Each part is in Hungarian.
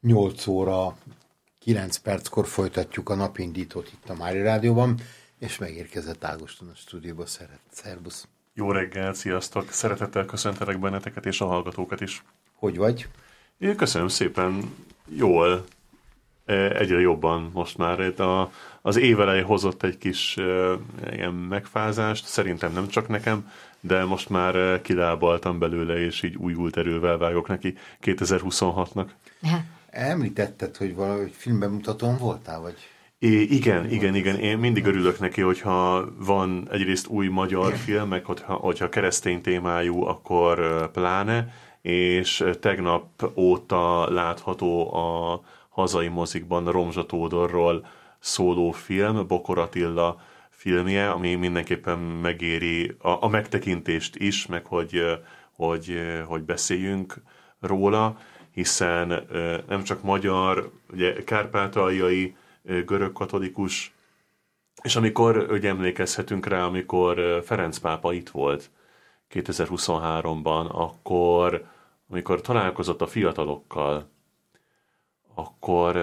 8 óra 9 perckor folytatjuk a napindítót itt a Mária Rádióban, és megérkezett Ágoston a stúdióba. Szerbusz! Jó reggel, sziasztok! Szeretettel köszöntelek benneteket és a hallgatókat is. Hogy vagy? Én köszönöm szépen, jól, egyre jobban most már. Az évelej hozott egy kis ilyen megfázást, szerintem nem csak nekem, de most már kilábaltam belőle, és így újult erővel vágok neki 2026-nak. Említetted, hogy valahogy filmbemutatón voltál, vagy? Igen. Én mindig örülök neki, hogyha van egyrészt új magyar film, meg hogyha keresztény témájú, akkor pláne, és tegnap óta látható a hazai mozikban Romzsa Tódorról szóló film, Bokor Attila filmje, ami mindenképpen megéri a megtekintést is, meg hogy beszéljünk róla, hiszen nem csak magyar, ugye kárpátaljai, görögkatolikus, és amikor ugye emlékezhetünk rá, amikor Ferenc pápa itt volt 2023-ban, akkor amikor találkozott a fiatalokkal, akkor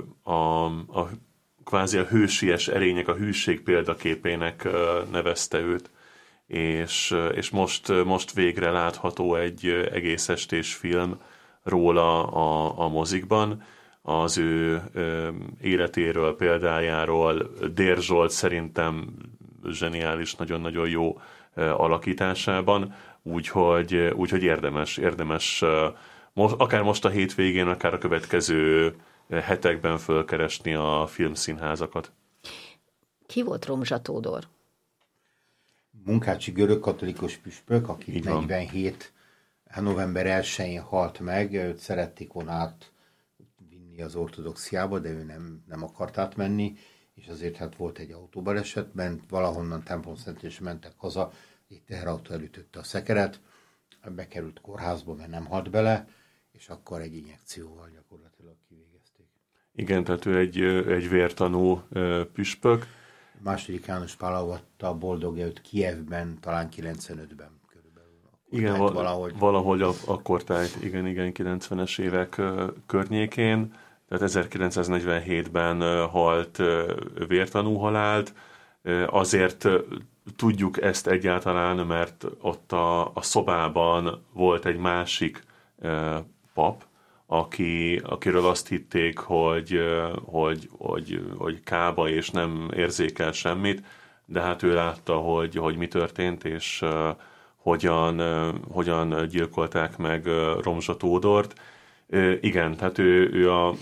kvázi a hősies erények, a hűség példaképének nevezte őt, és most végre látható egy egész estés film róla a mozikban, az ő életéről, példájáról. Dér Zsolt szerintem zseniális, nagyon-nagyon jó alakításában, úgyhogy érdemes akár most a hétvégén, akár a következő hetekben fölkeresni a filmszínházakat. Ki volt Romzsa Tódor? Munkácsi görögkatolikus püspök, aki 47. november 1-én halt meg, őt szerették volna átvinni az ortodoxiába, de ő nem akart átmenni, és azért hát volt egy autóbaleset, valahonnan Templomszentről mentek haza, egy teherautó elütötte a szekeret, bekerült kórházba, mert nem halt bele, és akkor egy injekcióval gyakorlatilag kivégezték. Igen, tehát ő egy vértanú püspök. Második János Pál avatta a boldog őt Kijevben, talán 95-ben körülbelül. Igen, valahogy akkor tájt, igen, 90-es évek környékén, tehát 1947-ben halt vértanú halált. Azért tudjuk ezt egyáltalán, mert ott a szobában volt egy másik pap, akiről azt hitték, hogy kába és nem érzékel semmit, de hát ő látta, hogy mi történt, és hogyan gyilkolták meg Romzsa Tódort. Igen, tehát ő a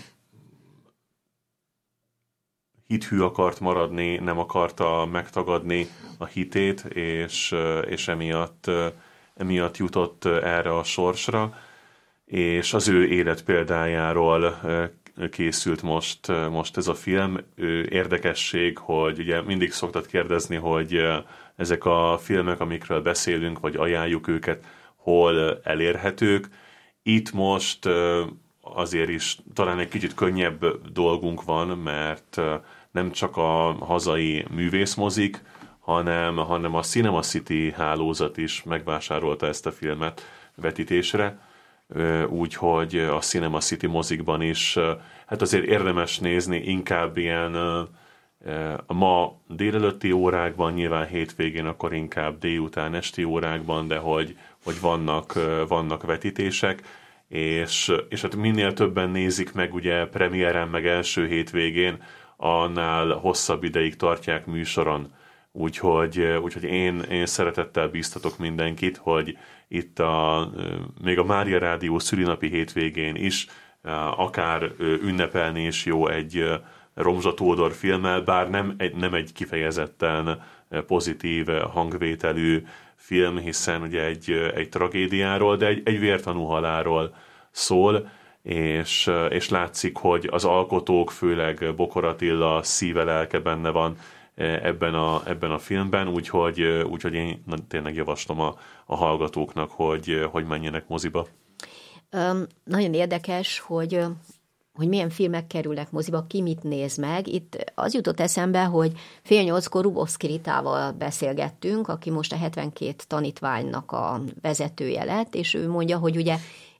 hithű akart maradni, nem akarta megtagadni a hitét, és emiatt jutott erre a sorsra, és az ő életpéldájáról készült most ez a film. Érdekesség, hogy ugye mindig szoktad kérdezni, hogy ezek a filmek, amikről beszélünk, vagy ajánljuk őket, hol elérhetők. Itt most azért is talán egy kicsit könnyebb dolgunk van, mert nem csak a hazai művészmozik, hanem a Cinema City hálózat is megvásárolta ezt a filmet vetítésre, úgyhogy a Cinema City mozikban is hát azért érdemes nézni, inkább ilyen ma délelőtti órákban, nyilván hétvégén akkor inkább délután esti órákban, de hogy vannak vetítések, és hát minél többen nézik meg ugye premiéren, meg első hétvégén, annál hosszabb ideig tartják műsoron. Úgyhogy én szeretettel bíztatok mindenkit, hogy itt még a Mária Rádió szülinapi hétvégén is akár ünnepelni is jó egy Romzsa Tódor filmmel, bár nem egy kifejezetten pozitív hangvételű film, hiszen ugye egy tragédiáról, de egy vértanú halálról szól, és látszik, hogy az alkotók, főleg Bokor Attila szíve, lelke benne van ebben a filmben, úgyhogy én tényleg javaslom a hallgatóknak, hogy menjenek moziba. Nagyon érdekes, hogy milyen filmek kerülnek moziba, ki mit néz meg. Itt az jutott eszembe, hogy 7:30 Rubovszki Ritával beszélgettünk, aki most a 72 tanítványnak a vezetője lett, és ő mondja, hogy ugye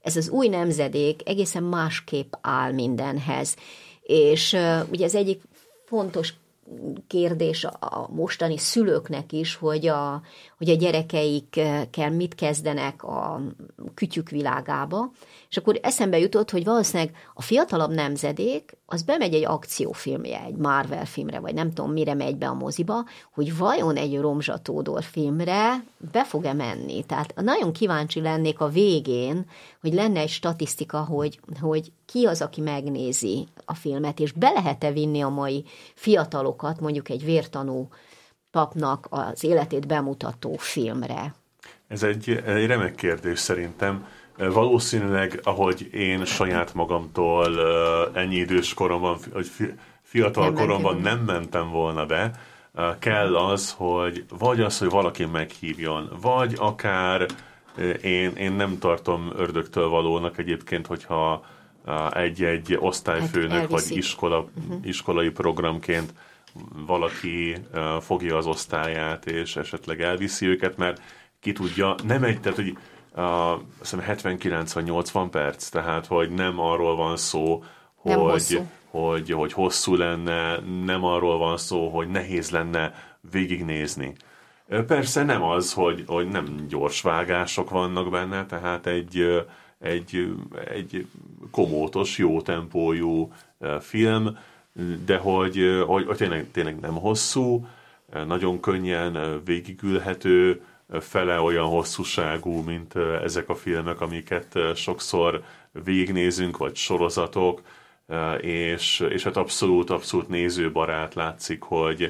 ez az új nemzedék egészen másképp áll mindenhez. És ugye ez egyik fontos kérdés a mostani szülőknek is, hogy a gyerekeikkel mit kezdenek a kütyük világába, és akkor eszembe jutott, hogy valószínűleg a fiatalabb nemzedék, az bemegy egy akciófilmje, egy Marvel filmre, vagy nem tudom, mire megy be a moziba, hogy vajon egy Romzsa Tódor filmre be fog-e menni. Tehát nagyon kíváncsi lennék a végén, hogy lenne egy statisztika, hogy ki az, aki megnézi a filmet, és be lehet-e vinni a mai fiatalokat, mondjuk egy vértanú papnak az életét bemutató filmre? Ez egy remek kérdés szerintem. Valószínűleg, ahogy én saját magamtól ennyi idős koromban, vagy fiatal koromban nem mentem volna be, kell az, hogy vagy az, hogy valaki meghívjon, vagy akár én nem tartom ördögtől valónak egyébként, hogyha egy osztályfőnök, vagy iskolai programként valaki fogja az osztályát, és esetleg elviszi őket, mert ki tudja, nem egy, tehát hogy azt hiszem 79 vagy 80 perc, tehát hogy nem arról van szó, hogy hosszú lenne, nem arról van szó, hogy nehéz lenne végignézni. Persze nem az, hogy nem gyors vágások vannak benne, tehát egy komótos, jó tempójú film, de hogy tényleg nem hosszú, nagyon könnyen végigülhető, fele olyan hosszúságú, mint ezek a filmek, amiket sokszor végignézünk, vagy sorozatok, és hát abszolút nézőbarát, látszik,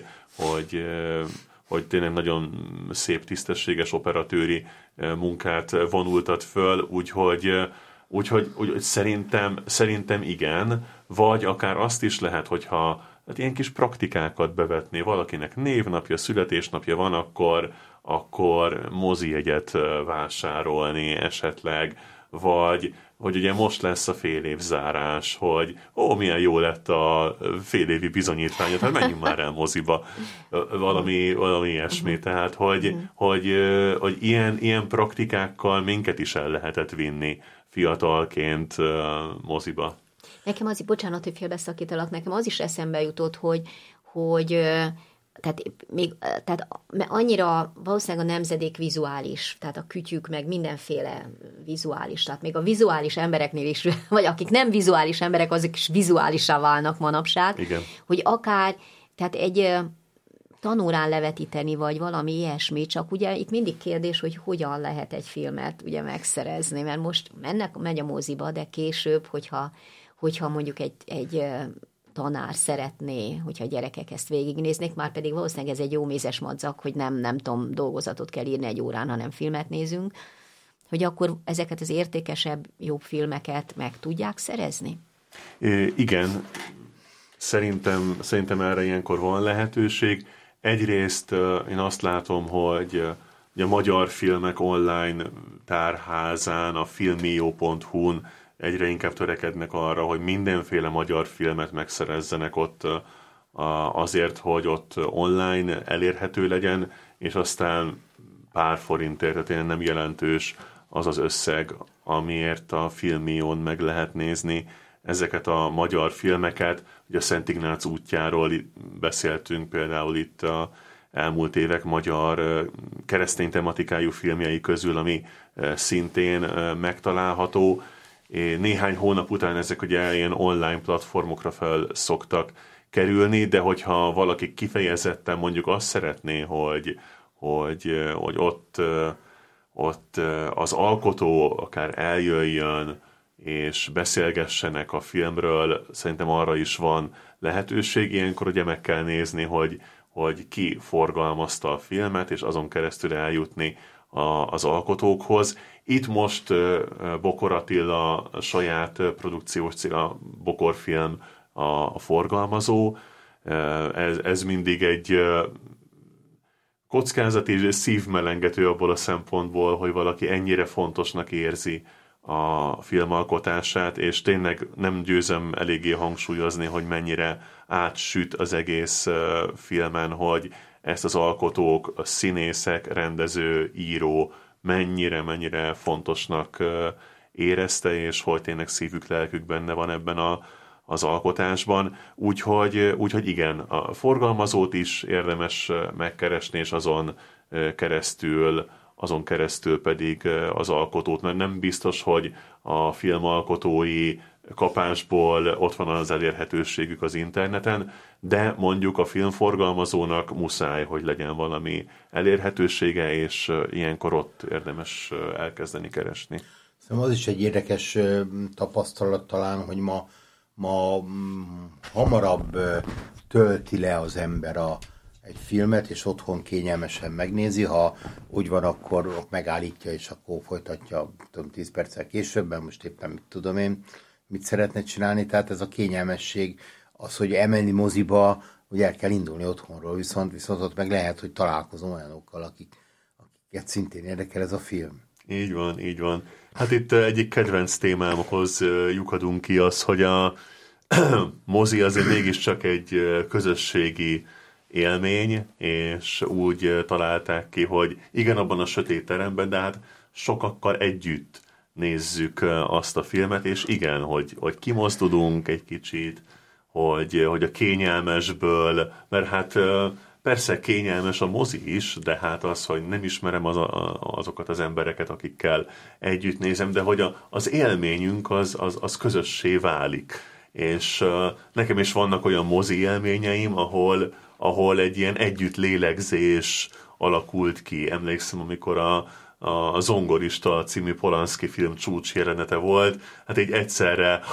hogy tényleg nagyon szép, tisztességes operatőri munkát vonultat föl, úgyhogy szerintem igen, vagy akár azt is lehet, hogyha hát ilyen kis praktikákat bevetné, valakinek névnapja, születésnapja van, akkor mozijegyet vásárolni esetleg, vagy hogy ugye most lesz a félévzárás, hogy milyen jó lett a félévi bizonyítvány, hát menjünk már el moziba, valami ilyesmi, tehát hogy ilyen praktikákkal minket is el lehetett vinni fiatalként moziba. Nekem az, bocsánat, hogy félbeszakítalak, nekem az is eszembe jutott, hogy tehát annyira valószínűleg a nemzedék vizuális, tehát a kütyük, meg mindenféle vizuális, tehát még a vizuális embereknél is, vagy akik nem vizuális emberek, azok is vizuálisá válnak manapság, igen. Hogy akár, tehát egy tanórán levetíteni, vagy valami ilyesmi, csak ugye itt mindig kérdés, hogy hogyan lehet egy filmet ugye megszerezni, mert most megy a moziba, de később, hogyha mondjuk egy tanár szeretné, hogyha a gyerekek ezt végignéznék, már pedig valószínűleg ez egy jó mézes madzag, hogy nem tudom, dolgozatot kell írni egy órán, hanem filmet nézünk, hogy akkor ezeket az értékesebb, jobb filmeket meg tudják szerezni? Igen, szerintem erre ilyenkor van lehetőség. Egyrészt én azt látom, hogy a magyar filmek online tárházán, a filmio.hu-n egyre inkább törekednek arra, hogy mindenféle magyar filmet megszerezzenek ott azért, hogy ott online elérhető legyen, és aztán pár forintért, tehát ilyen nem jelentős az az összeg, amiért a Filmion meg lehet nézni ezeket a magyar filmeket. Ugye a Szent Ignác útjáról beszéltünk például itt a elmúlt évek magyar keresztény tematikájú filmjei közül, ami szintén megtalálható. Néhány hónap után ezek ugye ilyen online platformokra fel szoktak kerülni, de hogyha valaki kifejezetten mondjuk azt szeretné, hogy ott az alkotó akár eljöjjön, és beszélgessenek a filmről, szerintem arra is van lehetőség. Ilyenkor ugye meg kell nézni, hogy ki forgalmazta a filmet, és azon keresztül eljutni az alkotókhoz. Itt most Bokor Attila saját produkciós cél, a Bokor Film a forgalmazó. Ez mindig egy kockázat és szívmelengető abból a szempontból, hogy valaki ennyire fontosnak érzi a filmalkotását, és tényleg nem győzöm eléggé hangsúlyozni, hogy mennyire átsüt az egész filmen, hogy ezt az alkotók, a színészek, rendező, író mennyire fontosnak érezte, és hogy tényleg szívük, lelkük benne van ebben az alkotásban. Úgyhogy igen, a forgalmazót is érdemes megkeresni, és azon keresztül pedig az alkotót, mert nem biztos, hogy a filmalkotói kapásból ott van az elérhetőségük az interneten, de mondjuk a filmforgalmazónak muszáj, hogy legyen valami elérhetősége, és ilyenkor ott érdemes elkezdeni keresni. Szóval az is egy érdekes tapasztalat talán, hogy ma hamarabb tölti le az ember egy filmet, és otthon kényelmesen megnézi, ha úgy van, akkor megállítja, és akkor folytatja 10 perccel későbben, most éppen mit tudom én, mit szeretne csinálni, tehát ez a kényelmesség, az, hogy elmenni moziba, hogy el kell indulni otthonról, viszont ott meg lehet, hogy találkozom olyanokkal, akiket szintén érdekel ez a film. Így van. Hát itt egyik kedvenc témámhoz lyukadunk ki az, hogy a mozi azért mégiscsak egy közösségi élmény, és úgy találták ki, hogy igen, abban a sötét teremben, de hát sokakkal együtt nézzük azt a filmet, és igen, hogy kimozdulunk egy kicsit, hogy a kényelmesből, mert hát persze kényelmes a mozi is, de hát az, hogy nem ismerem azokat az embereket, akikkel együtt nézem, de hogy az élményünk az közössé válik. És nekem is vannak olyan mozi élményeim, ahol egy ilyen együtt lélegzés alakult ki. Emlékszem, amikor a Zongorista című Polanszky film csúcsjelenete volt, hát így egyszerre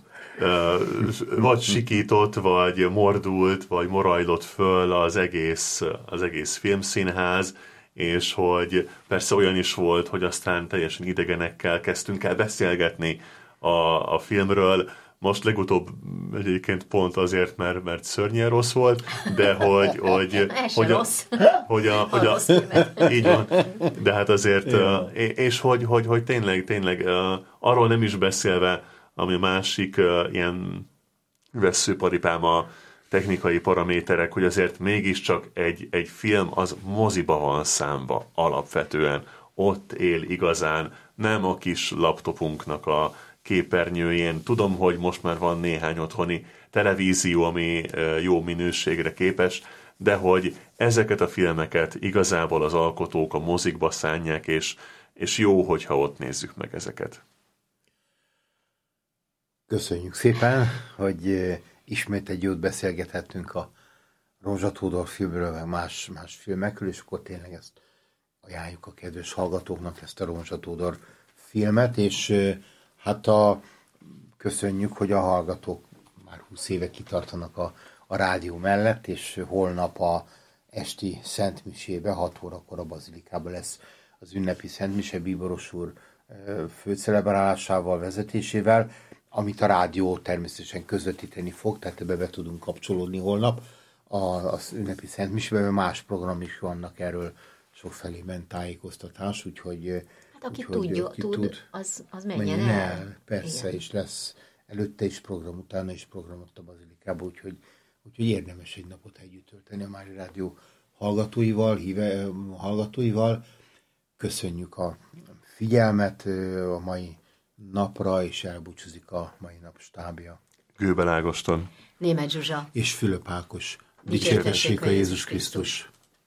vagy sikított, vagy mordult, vagy morajlott föl az egész filmszínház, és hogy persze olyan is volt, hogy aztán teljesen idegenekkel kezdtünk el beszélgetni a filmről. Most legutóbb egyébként pont azért, mert szörnyen rossz volt, de így van, de hát azért, és hogy tényleg arról nem is beszélve, ami másik ilyen vesszőparipám a technikai paraméterek, hogy azért mégiscsak egy film az moziba van számva alapvetően. Ott él igazán, nem a kis laptopunknak a képernyőjén. Tudom, hogy most már van néhány otthoni televízió, ami jó minőségre képes, de hogy ezeket a filmeket igazából az alkotók a mozikba szánják, és jó, hogyha ott nézzük meg ezeket. Köszönjük szépen, hogy ismét egy jót beszélgethettünk a Rózsa Tódor filmről, meg más filmekről, és akkor tényleg ezt ajánljuk a kedves hallgatóknak, ezt a Rózsa Tódor filmet, és hát köszönjük, hogy a hallgatók már 20 éve kitartanak a rádió mellett, és holnap a esti szentmisébe, 6 órakor a Bazilikában lesz az ünnepi szentmise Bíboros úr főcelebrálásával, vezetésével, amit a rádió természetesen közvetíteni fog, tehát ebbe be tudunk kapcsolódni holnap az ünnepi szentmisében, más program is vannak erről sokfelében tájékoztatás, úgyhogy hát aki tud, az menjen el. Persze, igen. És lesz előtte is program, utána is program ott a Bazilikában, úgyhogy érdemes egy napot együtt tölteni a Mária Rádió hallgatóival. Köszönjük a figyelmet a mai napra, és elbúcsúzik a mai nap stábja. Gőbel Ágoston, Németh Zsuzsa és Fülöp Ákos. Dicsértessék a Jézus Krisztus!